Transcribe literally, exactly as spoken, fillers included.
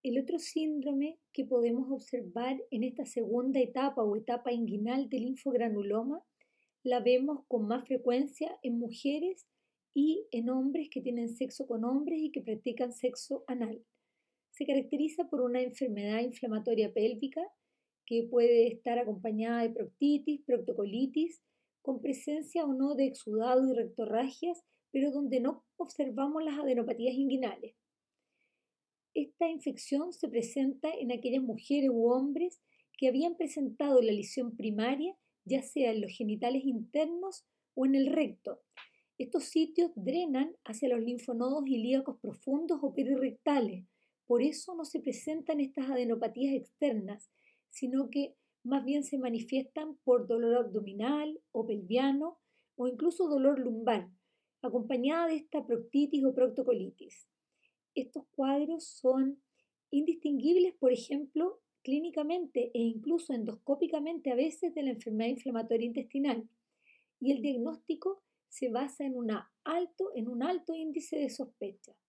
El otro síndrome que podemos observar en esta segunda etapa o etapa inguinal del linfogranuloma la vemos con más frecuencia en mujeres y en hombres que tienen sexo con hombres y que practican sexo anal. Se caracteriza por una enfermedad inflamatoria pélvica que puede estar acompañada de proctitis, proctocolitis, con presencia o no de exudado y rectorragias, pero donde no observamos las adenopatías inguinales. Esta infección se presenta en aquellas mujeres u hombres que habían presentado la lesión primaria, ya sea en los genitales internos o en el recto. Estos sitios drenan hacia los linfonodos ilíacos profundos o perirectales. Por eso no se presentan estas adenopatías externas, sino que más bien se manifiestan por dolor abdominal o pelviano o incluso dolor lumbar, acompañada de esta proctitis o proctocolitis. Estos cuadros son indistinguibles, por ejemplo, clínicamente e incluso endoscópicamente a veces de la enfermedad inflamatoria intestinal. Y el diagnóstico se basa en, una alto, en un alto índice de sospecha.